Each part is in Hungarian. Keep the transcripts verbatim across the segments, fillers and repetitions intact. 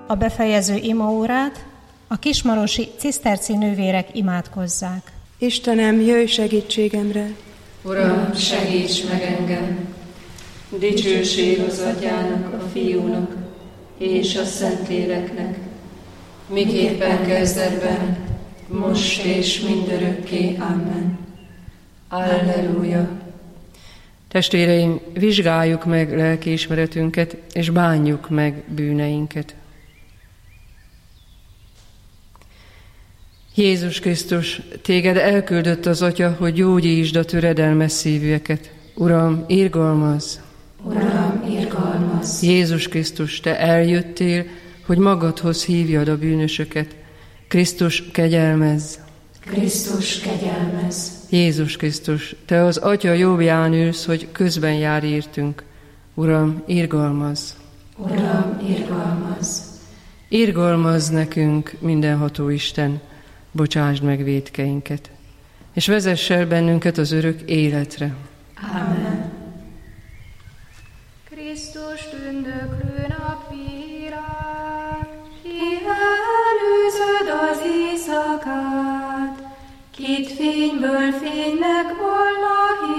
a befejező imaórát a kismarosi ciszterci nővérek imádkozzák. Istenem, jöjj segítségemre! Uram, segíts meg engem! Dicsőség az Atyának, a Fiúnak és a Szentléleknek, miképpen kezdetben, most és mindörökké. Amen. Alleluja! Testvéreim, vizsgáljuk meg lelkiismeretünket, és bánjuk meg bűneinket. Jézus Krisztus, téged elküldött az Atya, hogy gyógyítsd a töredelmes szívűeket. Uram, irgalmazz! Uram, irgalmazz! Jézus Krisztus, te eljöttél, hogy magadhoz hívjad a bűnösöket. Krisztus, kegyelmezz! Krisztus, kegyelmezz! Jézus Krisztus, te az Atya jobbján ülsz, hogy közben jár értünk. Uram, irgalmazz! Uram, irgalmazz! Irgalmazz nekünk, mindenható Isten, bocsásd meg vétkeinket, és vezess el bennünket az örök életre. Amen. Krisztus tündöklő napvírán, ki előzöd az éjszakát, kit fényből fénynek volna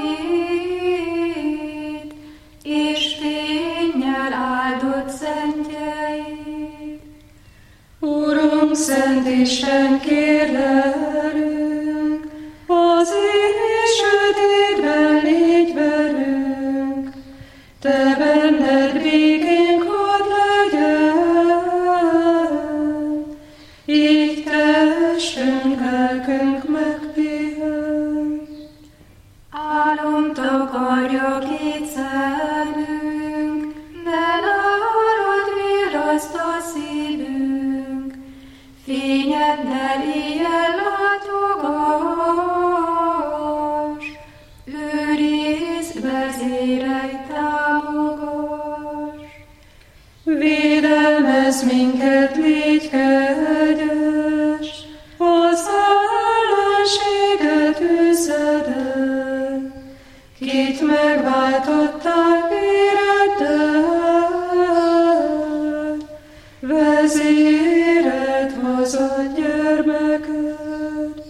hét, és fényjel áldott szentjeid. Urunk, Szent Isten, kérlelünk, az éjjel sötétben légy velünk, te benned békénk hadd legyen, így testünk, lelkünk megpihen. Álom takarja két szemünk, de nárad virraszt a szívünk, fényeddel éjjel látogass, őrizd, vezérelj, támogass. Védelmezz minket, légy kegyes, az ellenséget üzzed el, kit megváltottál véreddel, vezéred hazad gyermeked.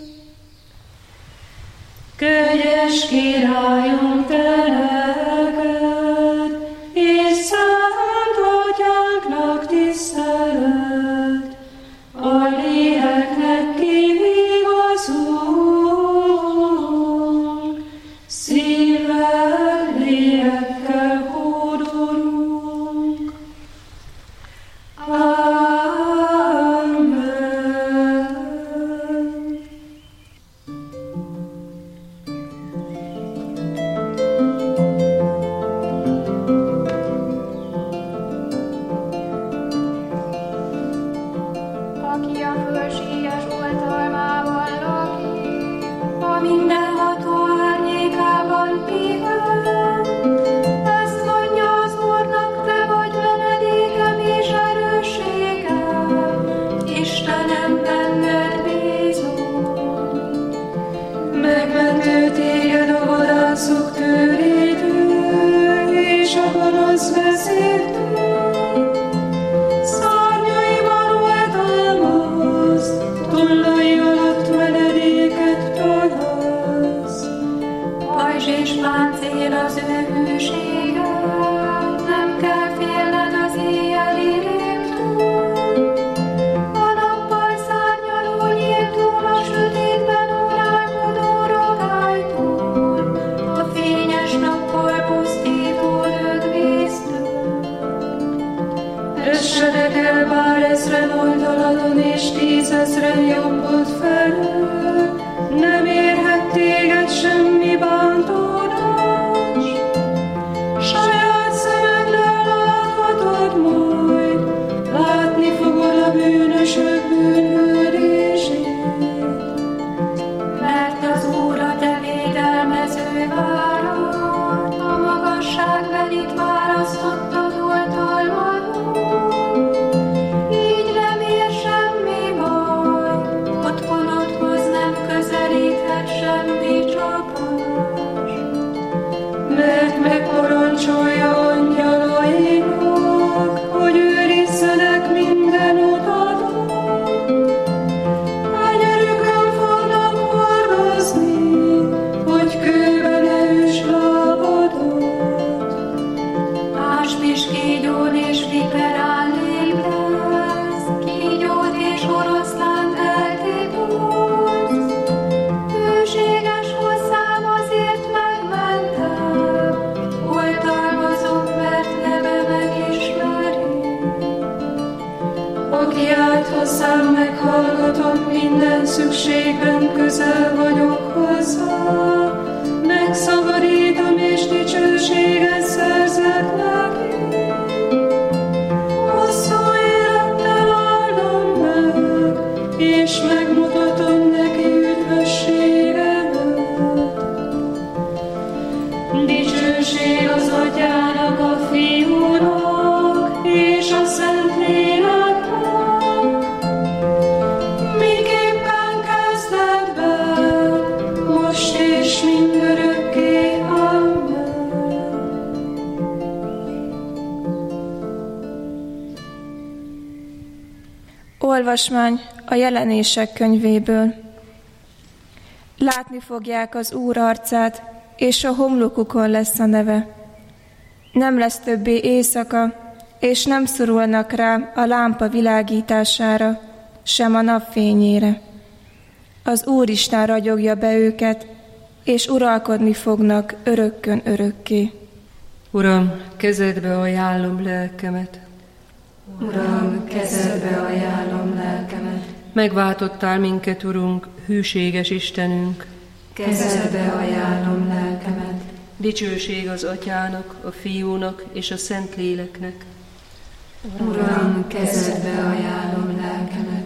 Kegyes Királyunk, te neked, és Szent Atyánknak tisztelet, a léleknek kivigazunk, szívvel, lélekkel hódolunk. Amen. Aki a fölséges oltalmában lakik, a mindenható árnyékában pihen, ezt mondja az Úrnak, te vagy menedékem és erősségem, Istenem, benned bízom. Megmentő téged a vadászok tőrétől, és a gonosz vezértől. Szárnyaiban oltalmaz, tollai alatt menedéket találsz. Pajzs és páncél az ő hűsége, nem kell félned az éjjeli rémtől. A nappal szárnyaló nyíltól, a sötétben uralkodó rogálytól, a fényes nappal pusztító lökvésztől. Essenek el bár ezren oldaladon, és tízezren jobbod felől, nem érhet téged semmi bántódás. Saját szemeddel láthatod majd, látni fogod a bűnösök bűnhődését. Mert az Úr a te védelmező várad, a magasságbelit választottad oltalmadon. Így nem ér semmi baj, otthonodhoz nem közelíthet semmi csapás. aki állt hozzám, meghallgatom, minden szükségben közel vagyok hozzá. Megszabadítom és dicsőséget szerzek neki. Hosszú élettel áldom meg, és megmutatom neki üdvösségemet. Dicsőség az Atyának, a Fiúnak és a Szentléleknek, miképpen kezdetben, most és mindörökké. Amen. Olvasmány a Jelenések könyvéből. Látni fogják az Úr arcát, és a homlokukon lesz a neve. Nem lesz többé éjszaka, és nem szorulnak rá a lámpa világítására, sem a napfényére. Az Úristen ragyogja be őket, és uralkodni fognak örökkön örökké. Uram, kezedbe ajánlom lelkemet. Uram, kezedbe ajánlom lelkemet. Megváltottál minket, Urunk, hűséges Istenünk. Kezedbe ajánlom lelkemet. Dicsőség az Atyának, a Fiúnak és a Szentléleknek. Uram, kezedbe ajánlom lelkemet.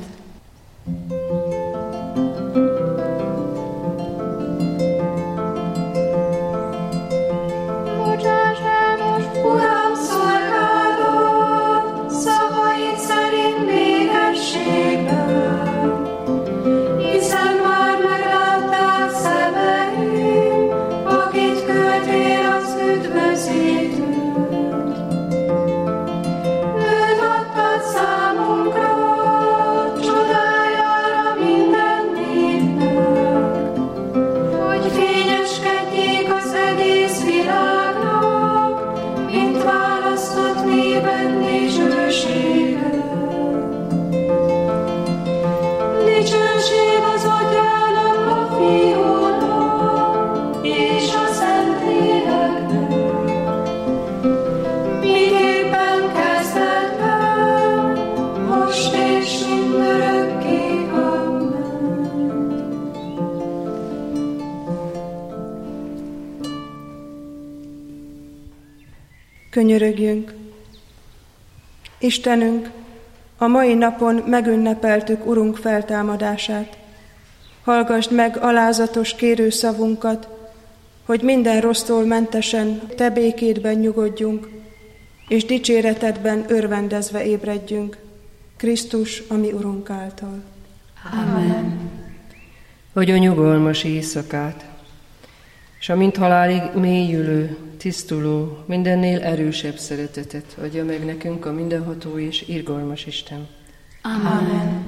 Uram, szolgálod, szavaid szerint békességben, hiszen már meglátták szemeim, akit küldtél az üdvözítőt. Őt adtad számunkra, csodájára minden népnek, hogy fényeskedjék az egész világnak, mint választott néped dicsősége. Dicsőség az Atyának, a Fiúnak és a Szentléleknek, miképpen kezdetben, most és mindörökké. Amen. Könyörögjünk! Istenünk, a mai napon megünnepeltük Urunk feltámadását. Hallgasd meg alázatos kérőszavunkat, hogy minden rossztól mentesen Te békédben nyugodjunk, és dicséretedben örvendezve ébredjünk, Krisztus, a mi Urunk által. Amen. Adja nyugalmas éjszakát, és a mint halálig mélyülő, tisztuló, mindennél erősebb szeretetet adja meg nekünk a mindenható és irgalmas Isten. Amen.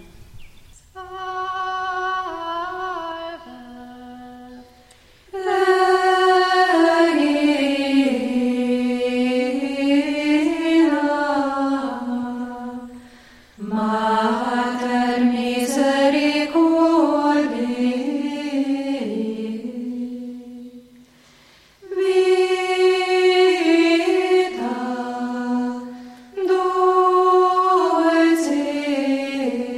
Mater misericordiae, vita dulcis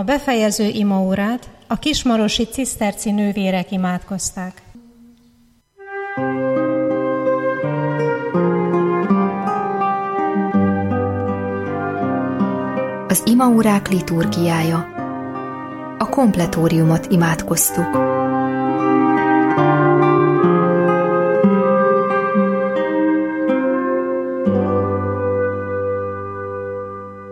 befejező imaórát a kismarosi ciszterci nővérek imádkozták. Az imaórák liturgiája. A kompletóriumot imádkoztuk.